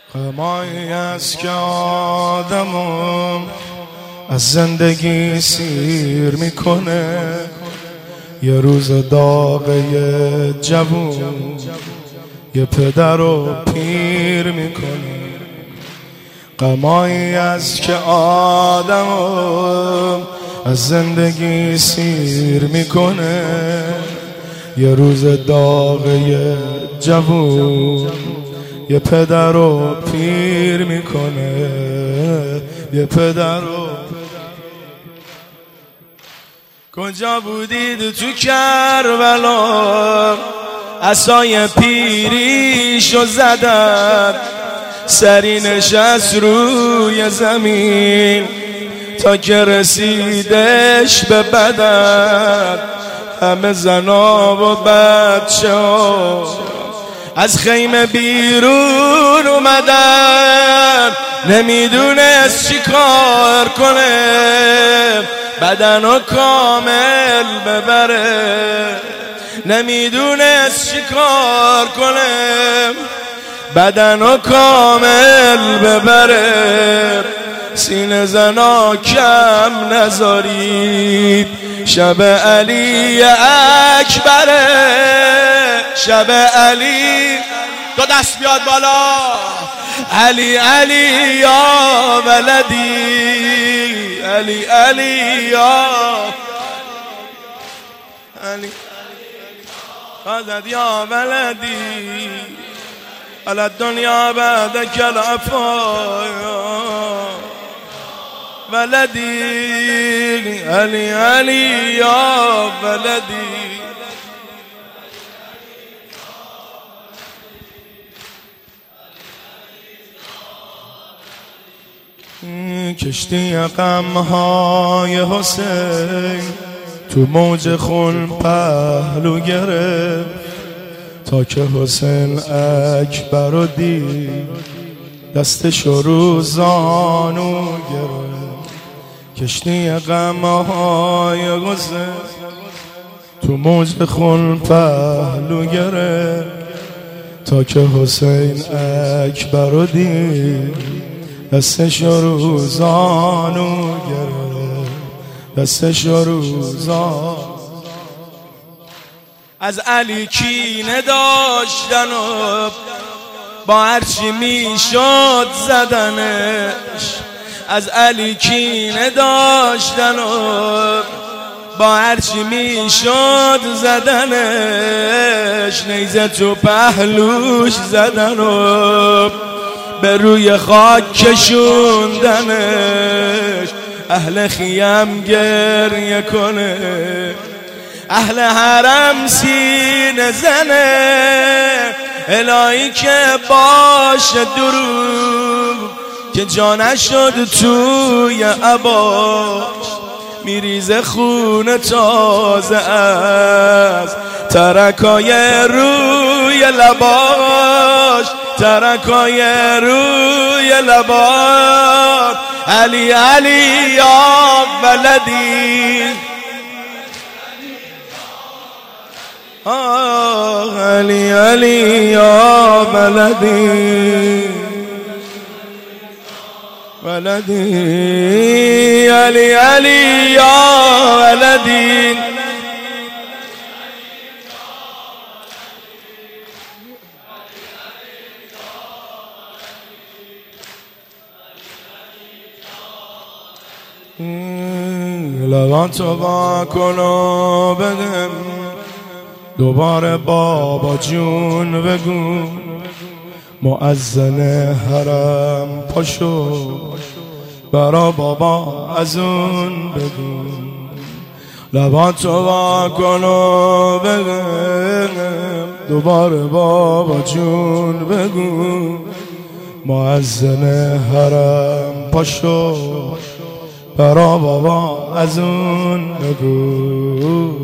غمایی است که آدمو از زندگی سیر میکنه، یه روز داغه یه جوون یه پدر رو پیر میکنه. غمایی است که آدمو از زندگی سیر میکنه، یه روز داغه یه جوون یه پدر رو پیر میکنه، یه پدر رو. کجا بودید تو کربلا؟ عصای پیریشو زدن، سری نشست روی زمین تا که رسیدش به بدن. همه زنا و بچه ها از خیمه بیرون اومدن، نمیدونست چی کار کنه بدنو کامل ببره، نمیدونست چی کار کنه بدنو کامل ببره. سینه زنا کم نذارید، شب علی اکبره، شب علی. دو دست بیاد بالا. علی علی یا ولدی، علی علی یا علی یا ولدی، على الدنيا بعدك العفايا ولدي، علي علي يا ولدي. کشتی غمهای حسین تو موج خون پهلو گرفت، تا که حسین اکبر رو دید دستشو رو زانو گرفت. کشتی غمهای حسین تو موج خون پهلو گرفت، تا که حسین اکبر رو دید دستشو رو زانو گرفت، دستشو رو زانو. از علی کینه داشتن و با هرچی میشد زدنش، از علی کینه داشتن و با هرچی میشد زدنش، نیزه تو پهلوش زدن و به روی خاک کشوندنش. اهل خیم گریه کنه، اهل حرم سینه زنه، الهی که باشه دروغ که جا نشد توی عباش، میریزه خون تازه از ترکای روی لباش، ترکای روی لباش. علی علی یا ولدی، علی علی یا ولدی، ولدی علی علی یا ولدی. لباتو با کن و بگم دوباره بابا جون بگو، مؤذن حرم پاشو برا بابا از اون بگو. لباتو وا کن و بگم دوباره بابا جون بگو، مؤذن حرم پاشو برا بابا از اون بگو.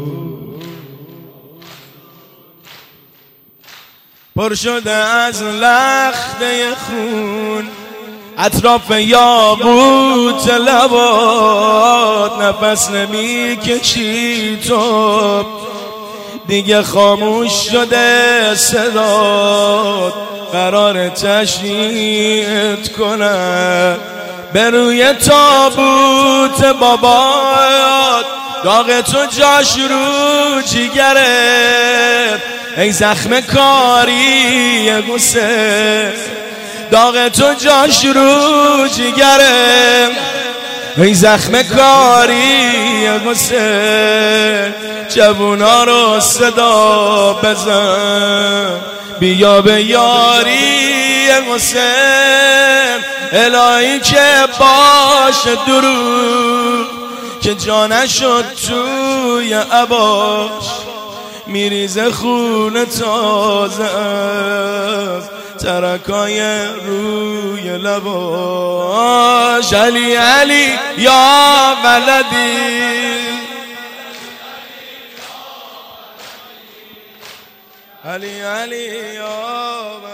پر شده از لخته خون اطراف یاقوت لبات، نفس نمی کشی تو دیگه خاموش شده صدات، قرار تشییعت کنم. به روی تابوت بابات داغ تو جاش رو جیگره، ای زخم کاری غصه، داغ تو جاش رو جیگره، ای زخم کاری غصه. جوونا رو صدا بزن بیا به یاری حسین، الهی که باشه درود که جانشو توی عباش میریزه خون تازه از ترکای روی لباش. علی علی یا ولدی، علی علی یا